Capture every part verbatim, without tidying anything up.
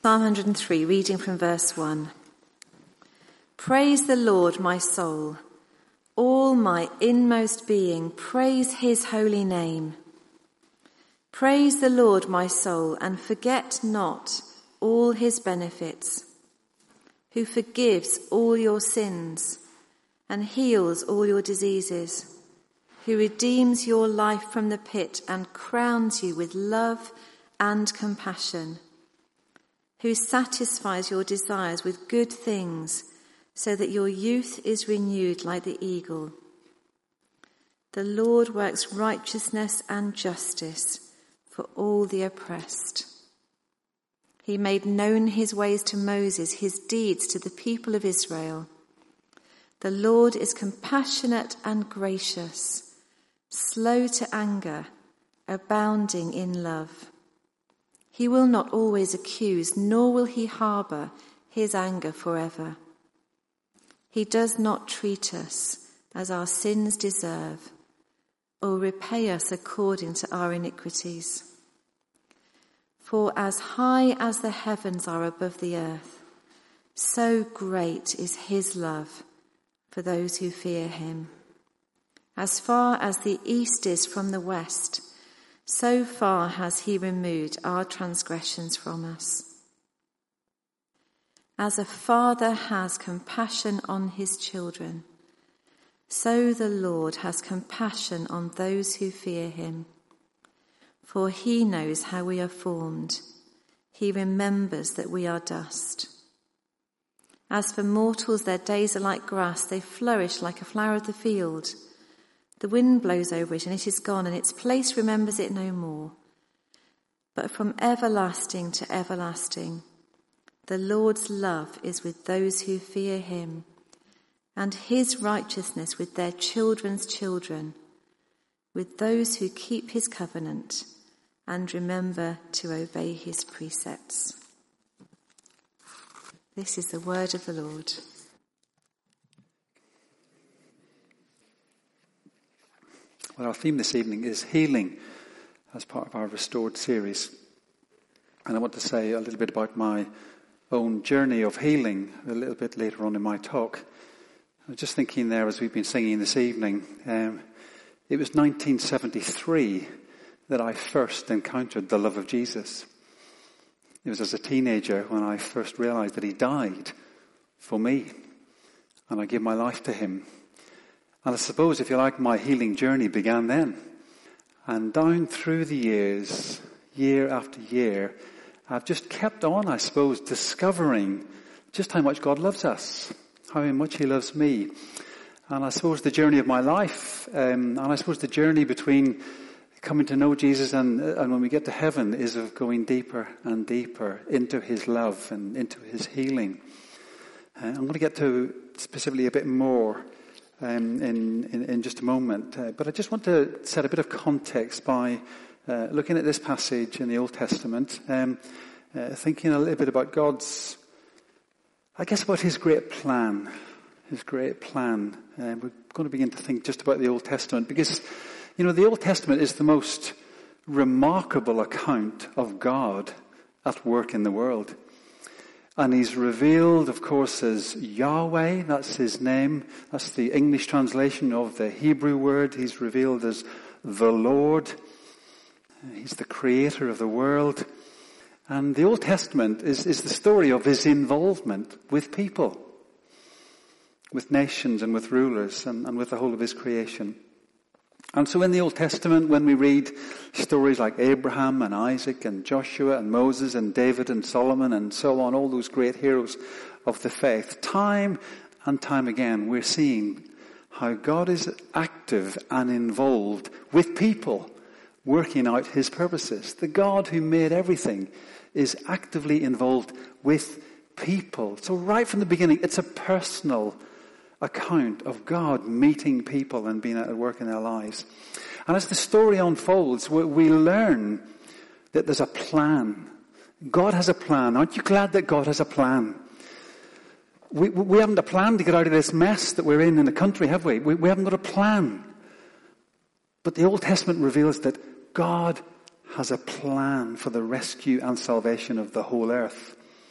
Psalm one hundred three, reading from verse one. Praise the Lord, my soul. All my inmost being, praise his holy name. Praise the Lord, my soul, and forget not all his benefits, who forgives all your sins and heals all your diseases, who redeems your life from the pit and crowns you with love and compassion, who satisfies your desires with good things, so that your youth is renewed like the eagle. The Lord works righteousness and justice for all the oppressed. He made known his ways to Moses, his deeds to the people of Israel. The Lord is compassionate and gracious, slow to anger, abounding in love. He will not always accuse, nor will he harbour his anger forever. He does not treat us as our sins deserve, or repay us according to our iniquities. For as high as the heavens are above the earth, so great is his love for those who fear him. As far as the east is from the west, so far has he removed our transgressions from us. As a father has compassion on his children, so the Lord has compassion on those who fear him. For he knows how we are formed. He remembers that we are dust. As for mortals, their days are like grass. They flourish like a flower of the field. The wind blows over it and it is gone, and its place remembers it no more. But from everlasting to everlasting, the Lord's love is with those who fear him, and his righteousness with their children's children, with those who keep his covenant and remember to obey his precepts. This is the word of the Lord. Well, our theme this evening is healing as part of our Restored series. And I want to say a little bit about my own journey of healing a little bit later on in my talk. I was just thinking there as we've been singing this evening, um, it was nineteen seventy-three that I first encountered the love of Jesus. It was as a teenager when I first realized that he died for me, and I gave my life to him. And I suppose, if you like, my healing journey began then. And down through the years, year after year, I've just kept on, I suppose, discovering just how much God loves us, how much he loves me. And I suppose the journey of my life, um, and I suppose the journey between coming to know Jesus and, and when we get to heaven is of going deeper and deeper into his love and into his healing. Uh, I'm going to get to specifically a bit more um, in, in, in just a moment. Uh, but I just want to set a bit of context by uh, looking at this passage in the Old Testament, um, uh, thinking a little bit about God's, I guess about his great plan, his great plan. Uh, we're going to begin to think just about the Old Testament because, you know, the Old Testament is the most remarkable account of God at work in the world. And he's revealed, of course, as Yahweh, that's his name. That's the English translation of the Hebrew word. He's revealed as the Lord. He's the creator of the world. And the Old Testament is, is the story of his involvement with people, with nations and with rulers and, and with the whole of his creation. And so in the Old Testament, when we read stories like Abraham and Isaac and Joshua and Moses and David and Solomon and so on, all those great heroes of the faith, time and time again, we're seeing how God is active and involved with people working out his purposes. The God who made everything is actively involved with people. So right from the beginning, it's a personal account of God meeting people and being at work in their lives. And as the story unfolds, we learn that there's a plan. God has a plan. Aren't you glad that God has a plan? We, we haven't a plan to get out of this mess that we're in in the country, have we? we? We haven't got a plan. But the Old Testament reveals that God has a plan for the rescue and salvation of the whole earth.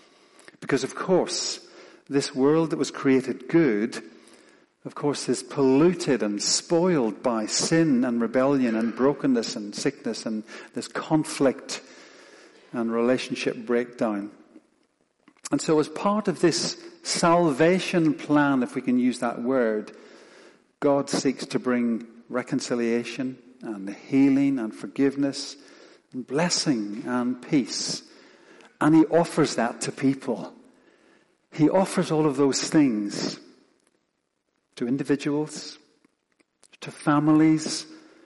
Because, of course, this world that was created good, of course, is polluted and spoiled by sin and rebellion and brokenness and sickness and this conflict and relationship breakdown. And so as part of this salvation plan, if we can use that word, God seeks to bring reconciliation and healing and forgiveness and blessing and peace. And he offers that to people. He offers all of those things to individuals, to families,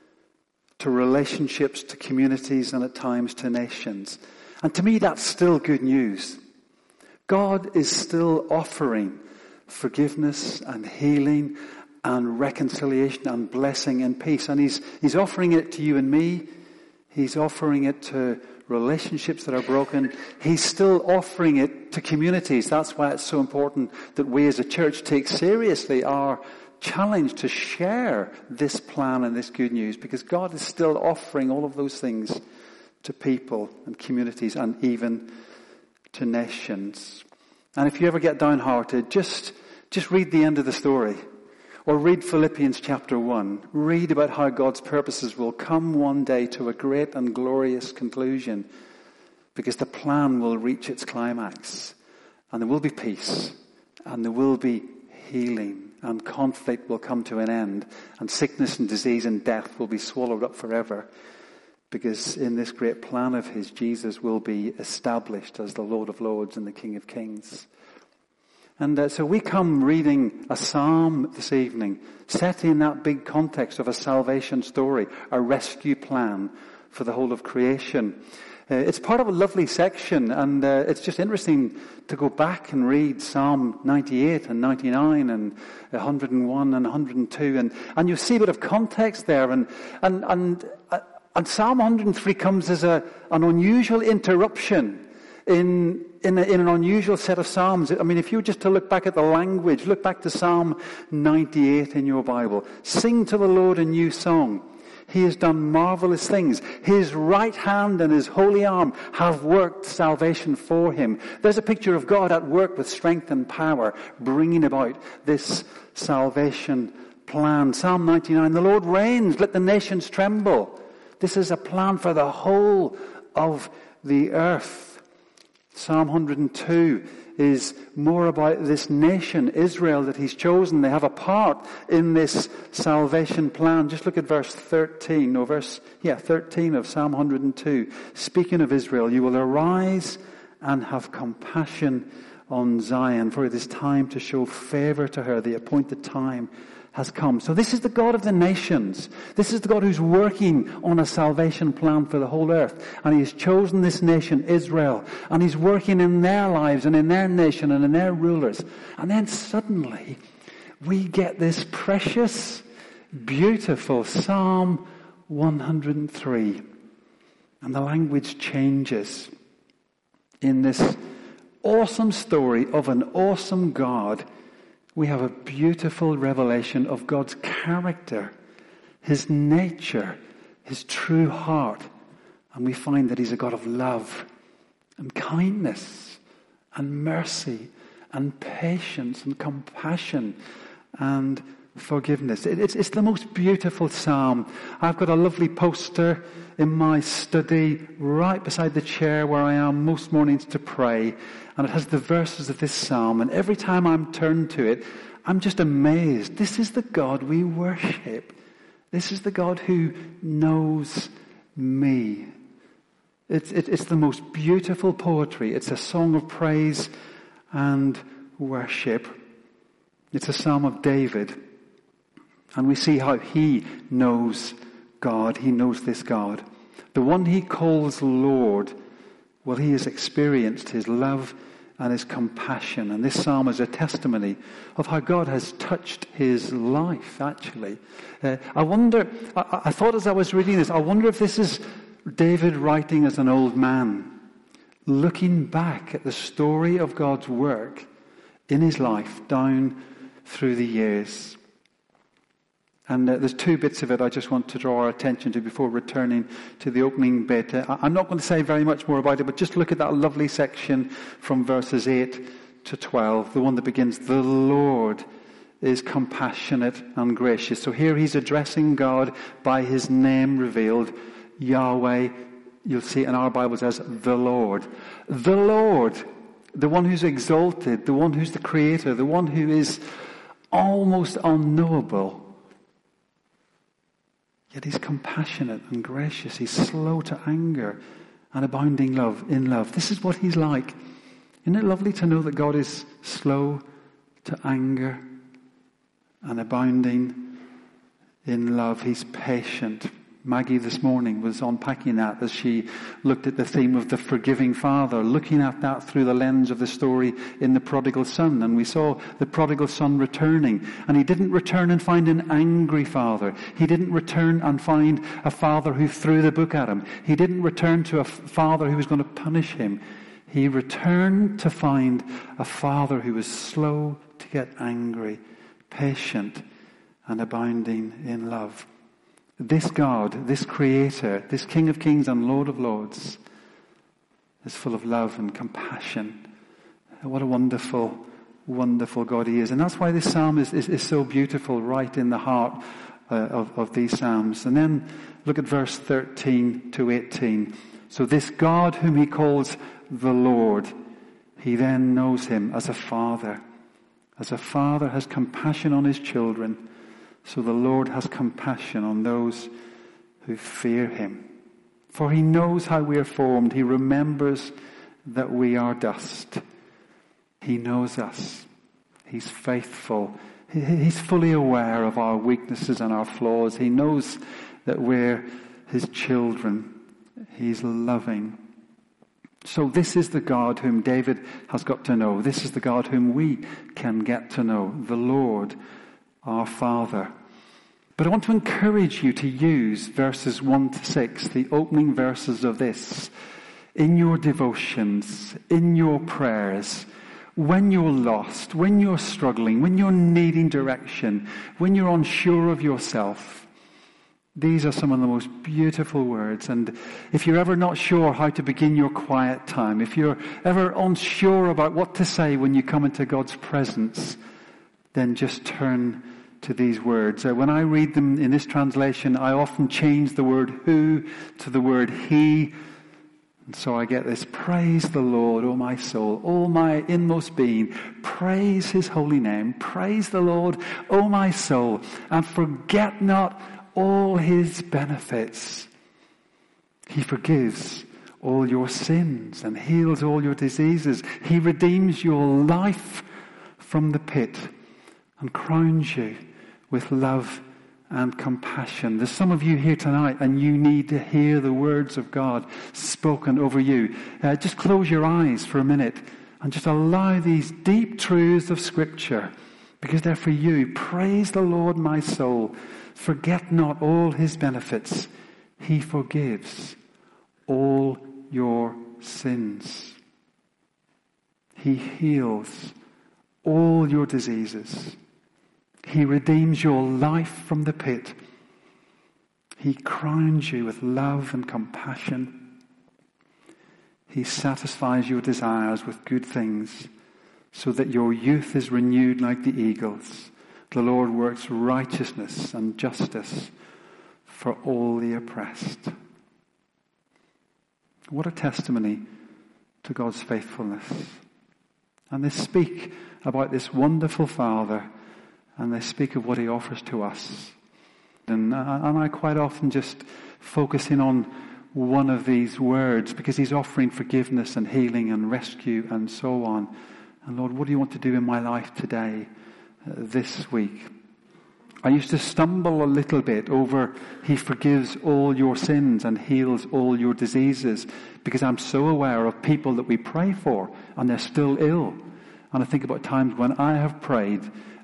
to relationships, to communities, and at times to nations. And to me, that's still good news. God is still offering forgiveness and healing and reconciliation and blessing and peace. And he's, he's offering it to you and me. He's offering it to relationships that are broken. He's still offering it to communities. That's why it's so important that we as a church take seriously our challenge to share this plan and this good news, because God is still offering all of those things to people and communities and even to nations. And if you ever get downhearted, just, just read the end of the story. Or read Philippians chapter one. Read about how God's purposes will come one day to a great and glorious conclusion, because the plan will reach its climax. And there will be peace. And there will be healing. And conflict will come to an end. And sickness and disease and death will be swallowed up forever. Because in this great plan of his, Jesus will be established as the Lord of Lords and the King of Kings. And uh, so we come reading a psalm this evening, set in that big context of a salvation story, a rescue plan for the whole of creation. Uh, it's part of a lovely section, and uh, it's just interesting to go back and read Psalm ninety-eight and ninety-nine and one hundred and one and one hundred and two, and, and you see a bit of context there. And and and, uh, and Psalm one hundred and three comes as a an unusual interruption in In, a, in an unusual set of Psalms. I mean, if you were just to look back at the language, look back to Psalm ninety-eight in your Bible. Sing to the Lord a new song. He has done marvelous things. His right hand and his holy arm have worked salvation for him. There's a picture of God at work with strength and power, bringing about this salvation plan. Psalm ninety-nine, the Lord reigns, let the nations tremble. This is a plan for the whole of the earth. Psalm one hundred and two is more about this nation, Israel, that he's chosen. They have a part in this salvation plan. Just look at verse thirteen, no, verse, yeah, thirteen of Psalm one hundred and two. Speaking of Israel, you will arise and have compassion on Zion, for it is time to show favor to her. The appointed time has come. So this is the God of the nations. This is the God who's working on a salvation plan for the whole earth. And he has chosen this nation, Israel. And he's working in their lives and in their nation and in their rulers. And then suddenly we get this precious, beautiful Psalm one hundred and three. And the language changes in this awesome story of an awesome God. We have a beautiful revelation of God's character, his nature, his true heart. And we find that he's a God of love and kindness and mercy and patience and compassion and forgiveness. It, it's, it's the most beautiful psalm. I've got a lovely poster in my study right beside the chair where I am most mornings to pray. And it has the verses of this psalm. And every time I'm turned to it, I'm just amazed. This is the God we worship. This is the God who knows me. It's, it, it's the most beautiful poetry. It's a song of praise and worship. It's a psalm of David. And we see how he knows God. He knows this God. The one he calls Lord, well, he has experienced his love and his compassion. And this psalm is a testimony of how God has touched his life, actually. Uh, I wonder, I, I thought as I was reading this, I wonder if this is David writing as an old man, looking back at the story of God's work in his life down through the years. And uh, there's two bits of it I just want to draw our attention to before returning to the opening bit. Uh, I'm not going to say very much more about it, but just look at that lovely section from verses eight to twelve, the one that begins, "The Lord is compassionate and gracious." So here he's addressing God by his name revealed, Yahweh. You'll see it in our Bibles as the Lord. The Lord, the one who's exalted, the one who's the creator, the one who is almost unknowable. Yet he's compassionate and gracious. He's slow to anger and abounding love in love. This is what he's like. Isn't it lovely to know that God is slow to anger and abounding in love? He's patient. Maggie this morning was unpacking that as she looked at the theme of the forgiving Father, looking at that through the lens of the story in the prodigal son. And we saw the prodigal son returning. And he didn't return and find an angry father. He didn't return and find a father who threw the book at him. He didn't return to a father who was going to punish him. He returned to find a father who was slow to get angry, patient, and abounding in love. This God, this Creator, this King of Kings and Lord of Lords is full of love and compassion. What a wonderful, wonderful God he is. And that's why this psalm is, is, is so beautiful, right in the heart uh, of, of these psalms. And then look at verse thirteen to eighteen. So this God whom he calls the Lord, he then knows him as a father. As a father has compassion on his children, so the Lord has compassion on those who fear him. For he knows how we are formed. He remembers that we are dust. He knows us. He's faithful. He's fully aware of our weaknesses and our flaws. He knows that we're his children. He's loving. So this is the God whom David has got to know. This is the God whom we can get to know. The Lord, our Father. But I want to encourage you to use verses one to six, the opening verses of this, in your devotions, in your prayers, when you're lost, when you're struggling, when you're needing direction, when you're unsure of yourself. These are some of the most beautiful words. And if you're ever not sure how to begin your quiet time, if you're ever unsure about what to say when you come into God's presence, then just turn to these words. Uh, when I read them in this translation, I often change the word who to the word he. And so I get this: praise the Lord, O my soul, all my inmost being. Praise his holy name. Praise the Lord, O my soul, and forget not all his benefits. He forgives all your sins and heals all your diseases. He redeems your life from the pit and crowns you with love and compassion. There's some of you here tonight and you need to hear the words of God spoken over you. Uh, just close your eyes for a minute and just allow these deep truths of Scripture, because they're for you. Praise the Lord, my soul. Forget not all his benefits. He forgives all your sins. He heals all your diseases. He redeems your life from the pit. He crowns you with love and compassion. He satisfies your desires with good things, so that your youth is renewed like the eagles. The Lord works righteousness and justice for all the oppressed. What a testimony to God's faithfulness. And they speak about this wonderful Father, and they speak of what he offers to us. And, and I quite often just focus in on one of these words, because he's offering forgiveness and healing and rescue and so on. And Lord, what do you want to do in my life today, uh, this week? I used to stumble a little bit over he forgives all your sins and heals all your diseases, because I'm so aware of people that we pray for and they're still ill. And I think about times when I have prayed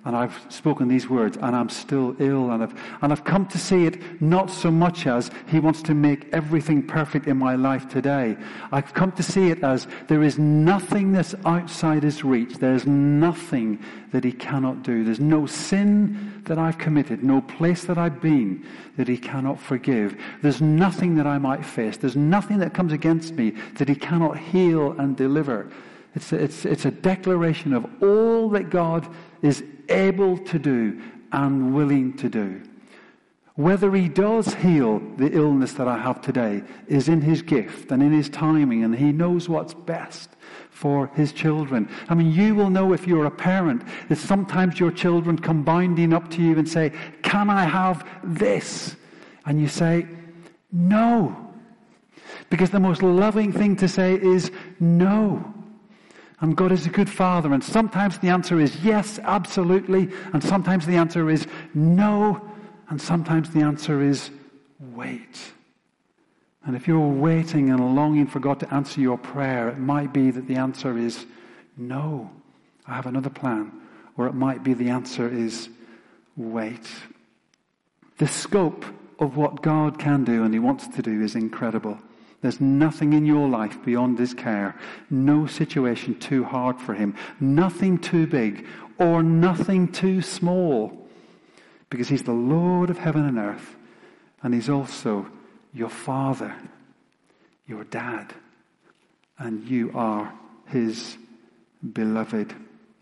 and I've spoken these words, and I'm still ill, and I've, and I've come to see it not so much as he wants to make everything perfect in my life today. I've come to see it as there is nothing that's outside his reach. There's nothing that he cannot do. There's no sin that I've committed, no place that I've been that he cannot forgive. There's nothing that I might face. There's nothing that comes against me that he cannot heal and deliver. It's a, it's, it's a declaration of all that God is able to do and willing to do. Whether he does heal the illness that I have today is in his gift and in his timing, and he knows what's best for his children. I mean, you will know if you're a parent that sometimes your children come bounding up to you and say, "Can I have this?" And you say, "No." Because the most loving thing to say is no. And God is a good father, and sometimes the answer is yes, absolutely, and sometimes the answer is no, and sometimes the answer is wait. And if you're waiting and longing for God to answer your prayer, it might be that the answer is no, I have another plan. Or it might be the answer is wait. The scope of what God can do and he wants to do is incredible. There's nothing in your life beyond his care. No situation too hard for him. Nothing too big or nothing too small. Because he's the Lord of heaven and earth. And he's also your father, your dad. And you are his beloved.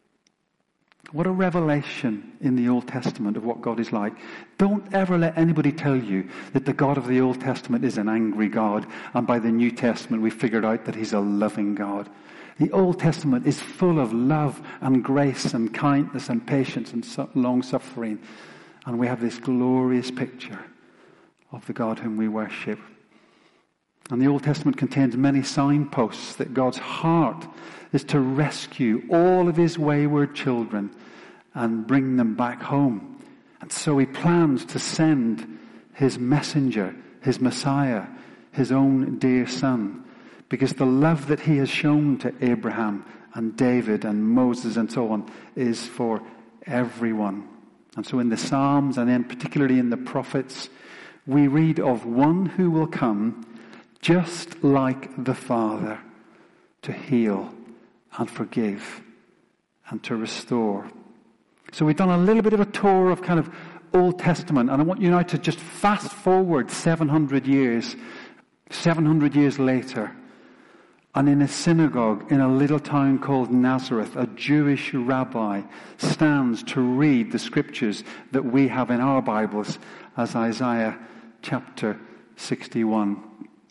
What a revelation in the Old Testament of what God is like. Don't ever let anybody tell you that the God of the Old Testament is an angry God, and by the New Testament we figured out that he's a loving God. The Old Testament is full of love and grace and kindness and patience and long-suffering. And we have this glorious picture of the God whom we worship. And the Old Testament contains many signposts that God's heart is to rescue all of his wayward children and bring them back home. And so he plans to send his messenger, his Messiah, his own dear son, because the love that he has shown to Abraham and David and Moses and so on is for everyone. And so in the Psalms and then particularly in the prophets, we read of one who will come just like the Father to heal and forgive and to restore. So we've done a little bit of a tour of kind of Old Testament, and I want you now to just fast forward seven hundred years, seven hundred years later, and in a synagogue in a little town called Nazareth, a Jewish rabbi stands to read the scriptures that we have in our Bibles as Isaiah chapter sixty-one.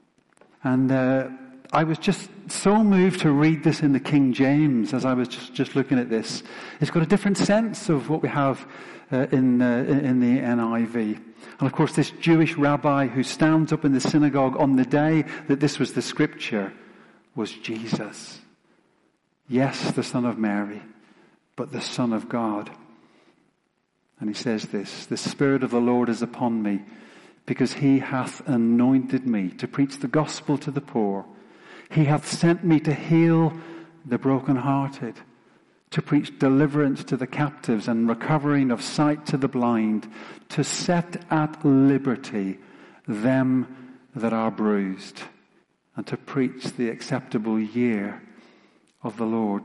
And uh, I was just so moved to read this in the King James as I was just, just looking at this. It's got a different sense of what we have uh, in, uh, in the N I V. And of course this Jewish rabbi who stands up in the synagogue on the day that this was the scripture was Jesus. Yes, the Son of Mary, but the Son of God. And he says this, "The Spirit of the Lord is upon me, because he hath anointed me to preach the gospel to the poor. He hath sent me to heal the brokenhearted, to preach deliverance to the captives and recovering of sight to the blind, to set at liberty them that are bruised, and to preach the acceptable year of the Lord."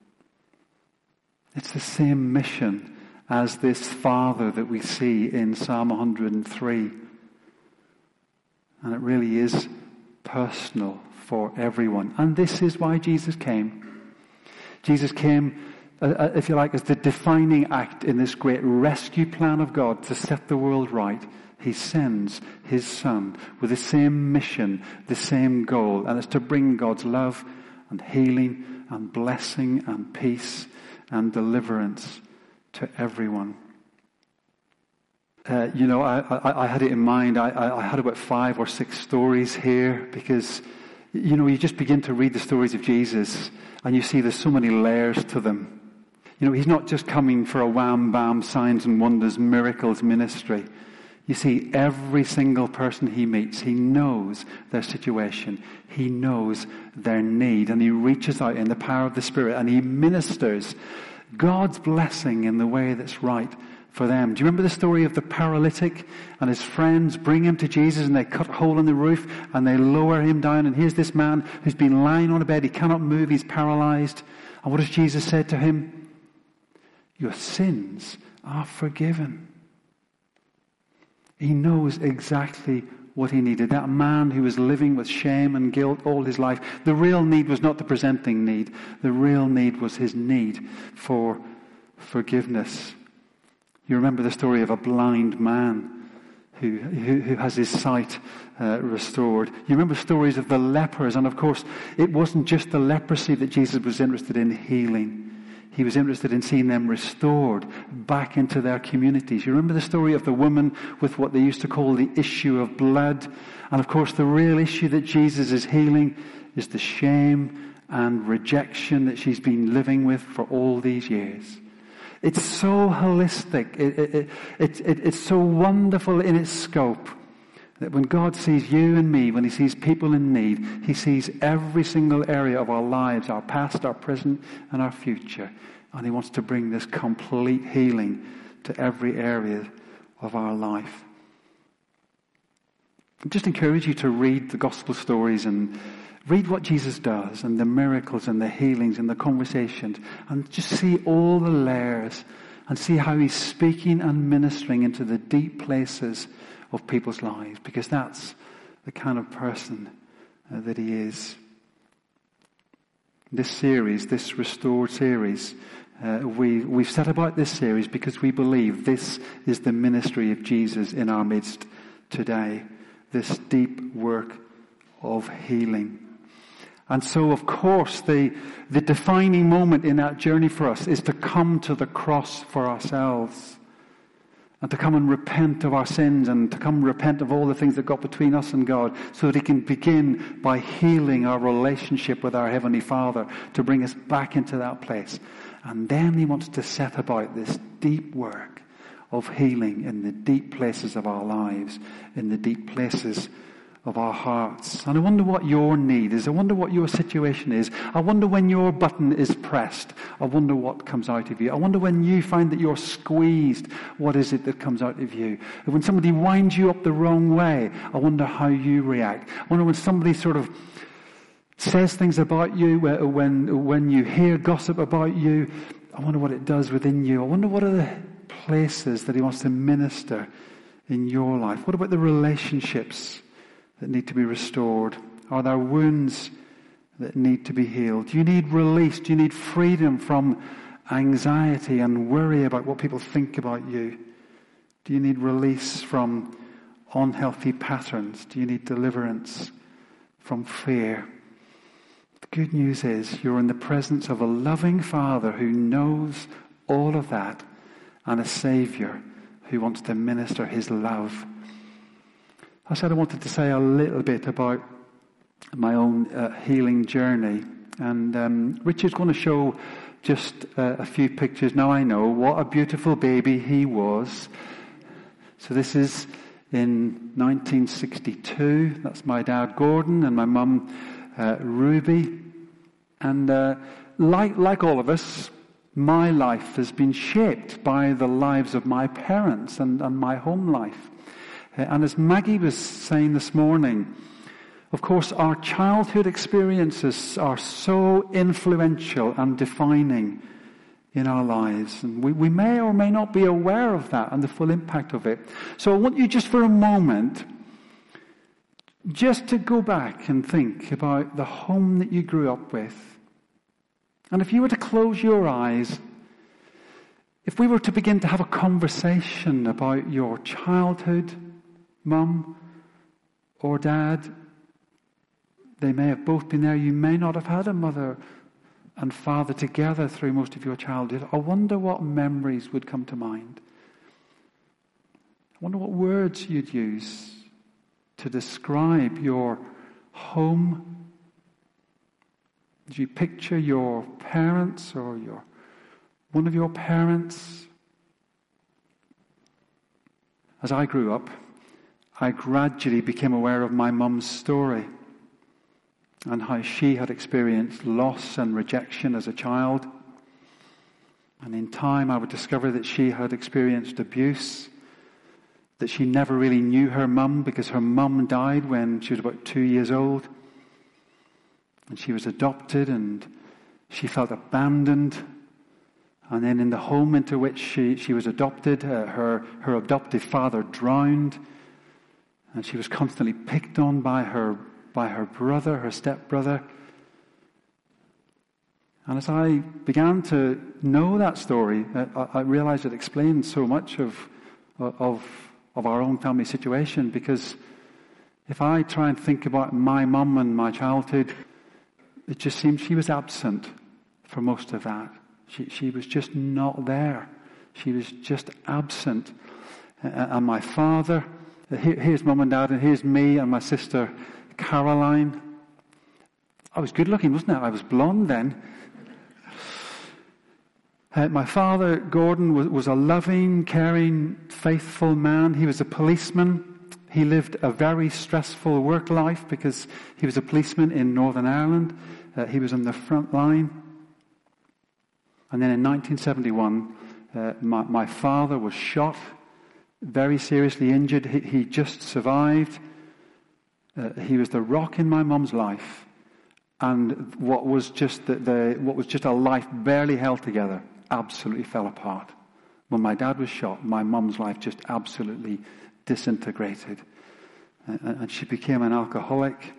It's the same mission as this Father that we see in Psalm one hundred three. And it really is personal for everyone. And this is why Jesus came. Jesus came, uh, if you like, as the defining act in this great rescue plan of God to set the world right. He sends his Son with the same mission, the same goal, and it's to bring God's love and healing and blessing and peace and deliverance to everyone. Uh, you know, I, I, I had it in mind. I, I had about five or six stories here because, you know, you just begin to read the stories of Jesus and you see there's so many layers to them. You know, he's not just coming for a wham-bam signs and wonders, miracles ministry. You see, every single person he meets, he knows their situation. He knows their need. And he reaches out in the power of the Spirit and he ministers God's blessing in the way that's right for them. Do you remember the story of the paralytic and his friends bring him to Jesus and they cut a hole in the roof and they lower him down, and here's this man who's been lying on a bed, he cannot move, he's paralyzed. And what has Jesus said to him? Your sins are forgiven. He knows exactly what he needed. That man who was living with shame and guilt all his life, the real need was not the presenting need. The real need was his need for forgiveness. You remember the story of a blind man who, who, who has his sight uh, restored. You remember stories of the lepers, and of course, it wasn't just the leprosy that Jesus was interested in healing. He was interested in seeing them restored back into their communities. You remember the story of the woman with what they used to call the issue of blood. And of course, the real issue that Jesus is healing is the shame and rejection that she's been living with for all these years. It's so holistic. It, it, it, it, it, it's so wonderful in its scope that when God sees you and me, when he sees people in need, he sees every single area of our lives, our past, our present, and our future. And he wants to bring this complete healing to every area of our life. I just encourage you to read the gospel stories and read what Jesus does and the miracles and the healings and the conversations, and just see all the layers and see how he's speaking and ministering into the deep places of people's lives, because that's the kind of person uh, that he is. This series, this Restored series, uh, we, we've set about this series because we believe this is the ministry of Jesus in our midst today, this deep work of healing. And so, of course, the, the defining moment in that journey for us is to come to the cross for ourselves. And to come and repent of our sins, and to come and repent of all the things that got between us and God, so that he can begin by healing our relationship with our Heavenly Father, to bring us back into that place. And then he wants to set about this deep work of healing in the deep places of our lives, in the deep places of our hearts. And I wonder what your need is. I wonder what your situation is. I wonder when your button is pressed. I wonder what comes out of you. I wonder when you find that you're squeezed, what is it that comes out of you? And when somebody winds you up the wrong way, I wonder how you react. I wonder when somebody sort of says things about you, when, when you hear gossip about you, I wonder what it does within you. I wonder what are the places that he wants to minister in your life. What about the relationships that need to be restored? Are there wounds that need to be healed? Do you need release? Do you need freedom from anxiety and worry about what people think about you? Do you need release from unhealthy patterns? Do you need deliverance from fear? The good news is you're in the presence of a loving Father who knows all of that, and a Saviour who wants to minister his love. I said I wanted to say a little bit about my own uh, healing journey. And um, Richard's going to show just uh, a few pictures. Now I know what a beautiful baby he was. So this is in nineteen sixty-two. That's my dad Gordon and my mum uh, Ruby. And uh, like, like all of us, my life has been shaped by the lives of my parents and, and my home life. And as Maggie was saying this morning, of course, our childhood experiences are so influential and defining in our lives. And we, we may or may not be aware of that and the full impact of it. So I want you just for a moment, just to go back and think about the home that you grew up with. And if you were to close your eyes, if we were to begin to have a conversation about your childhood, Mum or Dad, they may have both been there. You may not have had a mother and father together through most of your childhood. I wonder what memories would come to mind. I wonder what words you'd use to describe your home. Did you picture your parents or your one of your parents? As I grew up, I gradually became aware of my mum's story and how she had experienced loss and rejection as a child. And in time I would discover that she had experienced abuse, that she never really knew her mum because her mum died when she was about two years old. And she was adopted and she felt abandoned. And then in the home into which she, she was adopted, uh, her, her adoptive father drowned. And she was constantly picked on by her, by her brother, her stepbrother. And as I began to know that story, I, I realized it explained so much of, of, of our own family situation, because if I try and think about my mum and my childhood, it just seemed she was absent for most of that. She, she was just not there. She was just absent. Uh, and my father, uh, here, here's mum and dad, and here's me and my sister Caroline. I was good looking, wasn't I? I was blonde then. Uh, my father, Gordon, was, was a loving, caring, faithful man. He was a policeman. He lived a very stressful work life because he was a policeman in Northern Ireland. Uh, he was on the front line. And then in nineteen seventy-one, uh, my, my father was shot, very seriously injured. He, he just survived. Uh, he was the rock in my mum's life. And what was just the, the what was just a life barely held together absolutely fell apart. When my dad was shot, my mum's life just absolutely disintegrated. Uh, and she became an alcoholic.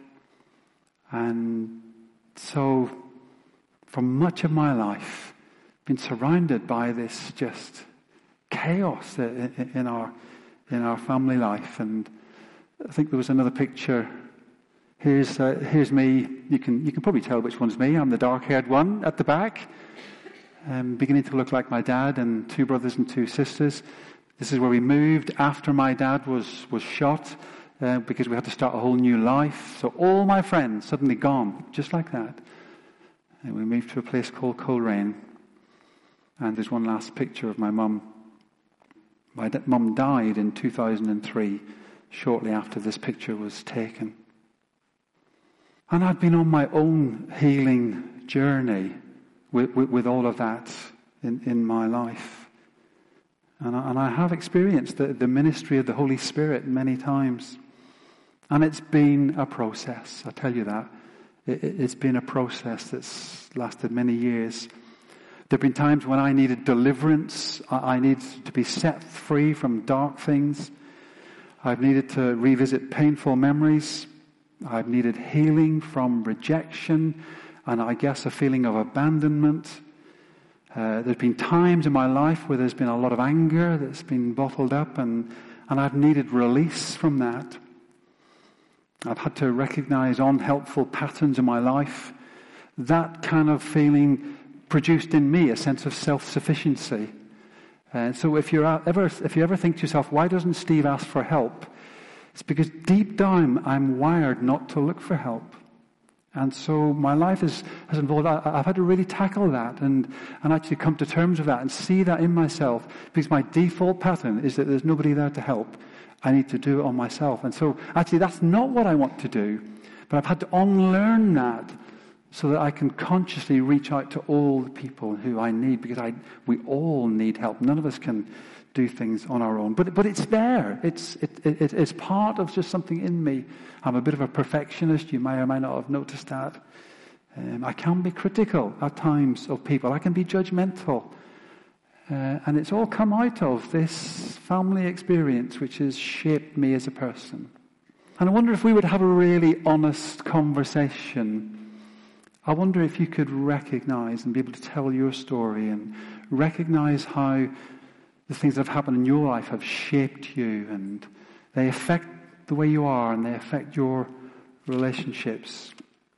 And so, for much of my life, been surrounded by this just chaos in, in our in our family life. And I think there was another picture. Here's uh, here's me. You can you can probably tell which one's me. I'm the dark-haired one at the back, um, beginning to look like my dad and two brothers and two sisters. This is where we moved after my dad was was shot, uh, because we had to start a whole new life. So all my friends suddenly gone, just like that. And we moved to a place called Coleraine. And there's one last picture of my mum. My d- mum died in two thousand three, shortly after this picture was taken. And I've been on my own healing journey with, with, with all of that in, in my life. And I, and I have experienced the, the ministry of the Holy Spirit many times. And it's been a process, I tell you that. It, it, it's been a process that's lasted many years. There have been times when I needed deliverance. I, I needed to be set free from dark things. I've needed to revisit painful memories. I've needed healing from rejection and I guess a feeling of abandonment. Uh, there's been times in my life where there's been a lot of anger that's been bottled up, and, and I've needed release from that. I've had to recognize unhelpful patterns in my life. That kind of feeling produced in me a sense of self-sufficiency. And so if you're ever, if you ever think to yourself, why doesn't Steve ask for help? It's because deep down I'm wired not to look for help. And so my life is, has involved, I, I've had to really tackle that and, and actually come to terms with that and see that in myself, because my default pattern is that there's nobody there to help. I need to do it on myself. And so actually that's not what I want to do, but I've had to unlearn that so that I can consciously reach out to all the people who I need, because I, we all need help. None of us can do things on our own. But but it's there. It's it, it, it's part of just something in me. I'm a bit of a perfectionist. You may or may not have noticed that. Um, I can be critical at times of people. I can be judgmental. Uh, and it's all come out of this family experience which has shaped me as a person. And I wonder if we would have a really honest conversation. I wonder if you could recognize and be able to tell your story and recognize how the things that have happened in your life have shaped you, and they affect the way you are and they affect your relationships.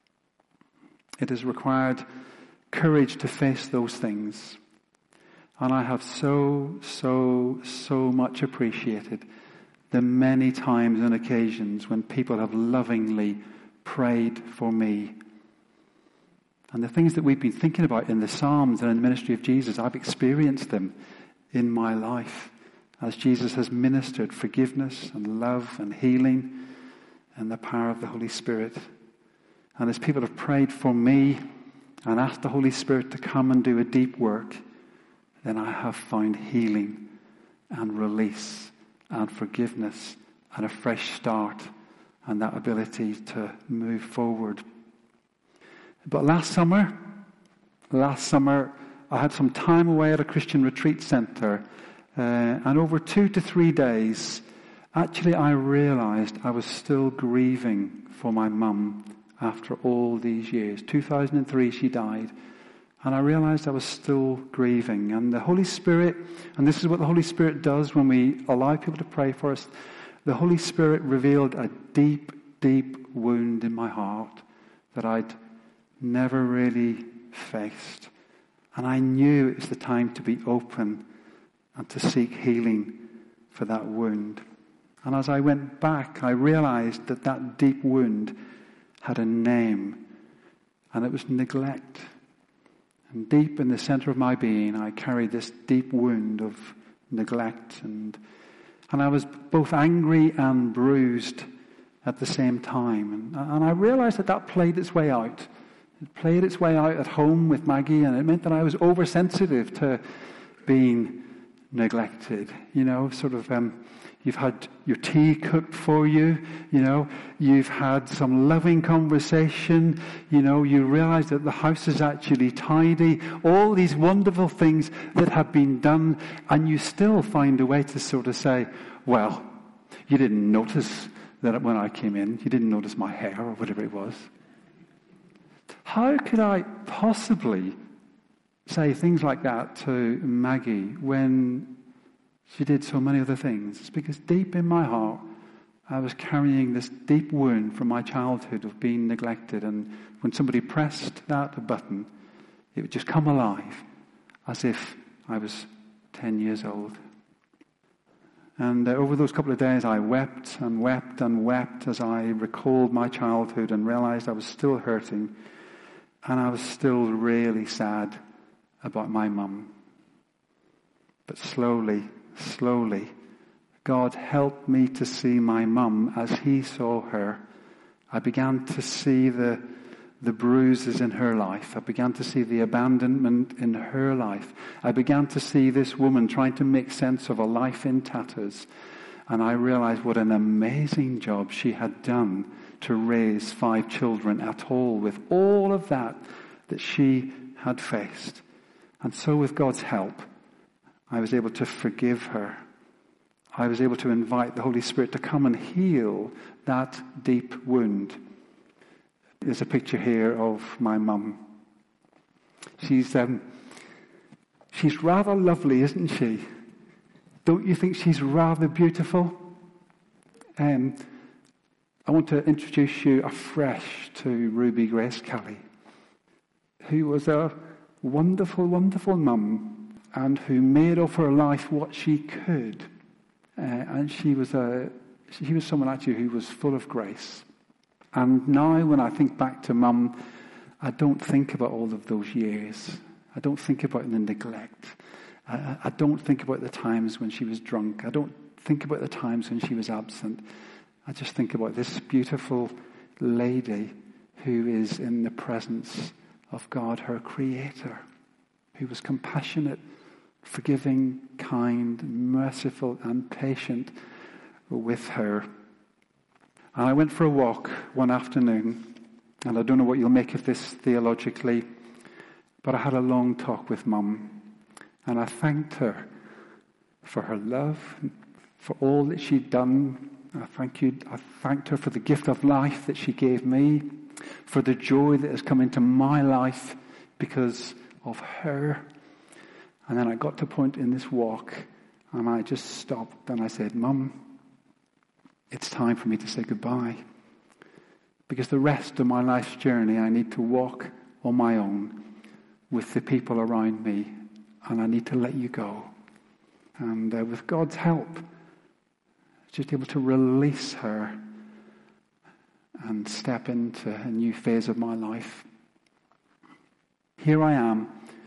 It has required courage to face those things. And I have so, so, so much appreciated the many times and occasions when people have lovingly prayed for me. And the things that we've been thinking about in the Psalms and in the ministry of Jesus, I've experienced them in my life as Jesus has ministered forgiveness and love and healing and the power of the Holy Spirit. And as people have prayed for me and asked the Holy Spirit to come and do a deep work, then I have found healing and release and forgiveness and a fresh start and that ability to move forward. But last summer, last summer, I had some time away at a Christian retreat centre, uh, and over two to three days, actually I realised I was still grieving for my mum after all these years. two thousand three she died, and I realised I was still grieving. And the Holy Spirit, and this is what the Holy Spirit does when we allow people to pray for us, the Holy Spirit revealed a deep, deep wound in my heart that I'd never really faced. And I knew it was the time to be open and to seek healing for that wound. And as I went back, I realized that that deep wound had a name, and it was neglect. And deep in the center of my being, I carried this deep wound of neglect. And, and I was both angry and bruised at the same time. And, and I realized that that played its way out. It played its way out at home with Maggie, and it meant that I was oversensitive to being neglected. You know, sort of, um, you've had your tea cooked for you, you know, you've had some loving conversation, you know, you realize that the house is actually tidy, all these wonderful things that have been done, and you still find a way to sort of say, well, you didn't notice that when I came in, you didn't notice my hair or whatever it was. How could I possibly say things like that to Maggie when she did so many other things? It's because deep in my heart, I was carrying this deep wound from my childhood of being neglected. And when somebody pressed that button, it would just come alive as if I was ten years old. And uh, over those couple of days, I wept and wept and wept as I recalled my childhood and realized I was still hurting. And I was still really sad about my mum. But slowly, slowly, God helped me to see my mum as He saw her. I began to see the, the bruises in her life. I began to see the abandonment in her life. I began to see this woman trying to make sense of a life in tatters. And I realized what an amazing job she had done to raise five children at all, with all of that that she had faced. And so with God's help, I was able to forgive her. I was able to invite the Holy Spirit to come and heal that deep wound. There's a picture here of my mum. She's um, she's rather lovely, isn't she? Don't you think she's rather beautiful? Um, I want to introduce you afresh to Ruby Grace Kelly, who was a wonderful, wonderful mum and who made of her life what she could. Uh, and she was a she was someone actually who was full of grace. And now when I think back to Mum, I don't think about all of those years. I don't think about the neglect. I, I don't think about the times when she was drunk. I don't think about the times when she was absent. I just think about this beautiful lady who is in the presence of God, her Creator, who was compassionate, forgiving, kind, merciful, and patient with her. And I went for a walk one afternoon, and I don't know what you'll make of this theologically, but I had a long talk with Mum, and I thanked her for her love, for all that she'd done. I thank you. I thanked her for the gift of life that she gave me, for the joy that has come into my life because of her. And then I got to a point in this walk, and I just stopped, and I said, Mum, it's time for me to say goodbye. Because the rest of my life's journey, I need to walk on my own with the people around me, and I need to let you go. And uh, with God's help, just able to release her and step into a new phase of my life. Here I am,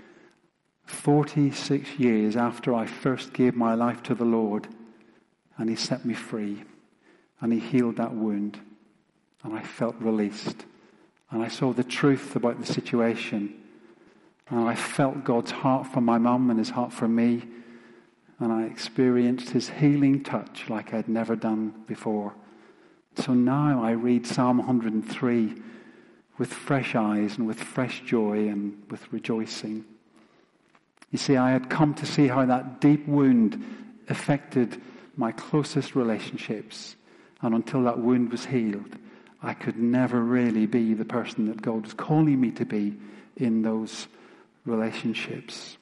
forty-six years after I first gave my life to the Lord, and He set me free, and He healed that wound, and I felt released, and I saw the truth about the situation, And I felt God's heart for my mum and his heart for me. And I experienced his healing touch like I'd never done before. So now I read Psalm one hundred three with fresh eyes and with fresh joy and with rejoicing. You see, I had come to see how that deep wound affected my closest relationships. And until that wound was healed, I could never really be the person that God was calling me to be in those relationships.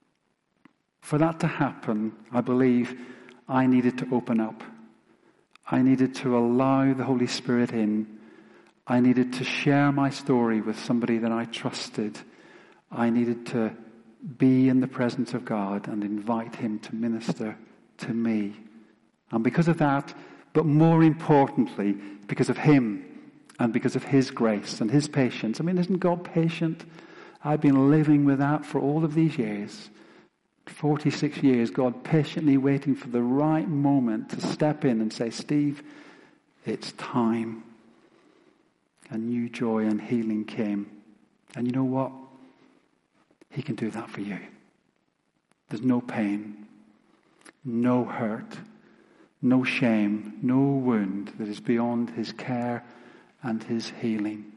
For that to happen, I believe I needed to open up. I needed to allow the Holy Spirit in. I needed to share my story with somebody that I trusted. I needed to be in the presence of God and invite him to minister to me. And because of that, but more importantly, because of him and because of his grace and his patience. I mean, isn't God patient? I've been living with that for all of these years. forty-six years, God patiently waiting for the right moment to step in and say, Steve, it's time. And new joy and healing came. And you know what? He can do that for you. There's no pain, no hurt, no shame, no wound that is beyond his care and his healing.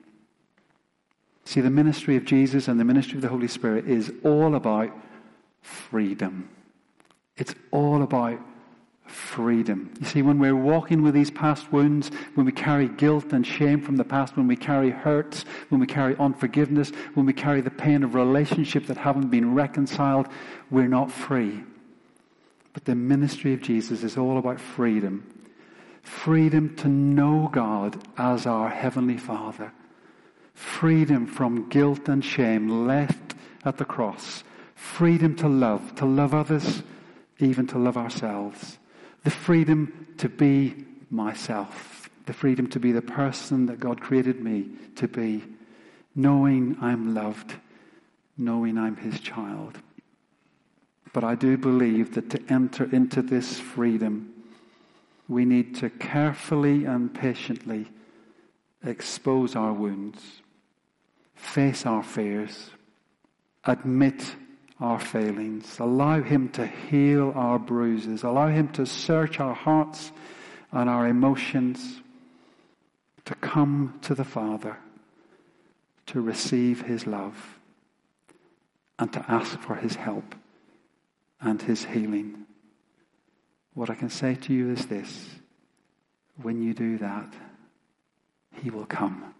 See, the ministry of Jesus and the ministry of the Holy Spirit is all about freedom. It's all about freedom. You see, when we're walking with these past wounds, when we carry guilt and shame from the past, when we carry hurts, when we carry unforgiveness, when we carry the pain of relationships that haven't been reconciled, we're not free. But the ministry of Jesus is all about freedom. Freedom to know God as our Heavenly Father. Freedom from guilt and shame left at the cross. Freedom to love, to love others, even to love ourselves. The freedom to be myself. The freedom to be the person that God created me to be. Knowing I'm loved. Knowing I'm his child. But I do believe that to enter into this freedom, we need to carefully and patiently expose our wounds, face our fears, admit our failings, allow him to heal our bruises, allow him to search our hearts and our emotions, to come to the Father, to receive his love, and to ask for his help and his healing. What I can say to you is this: when you do that, he will come.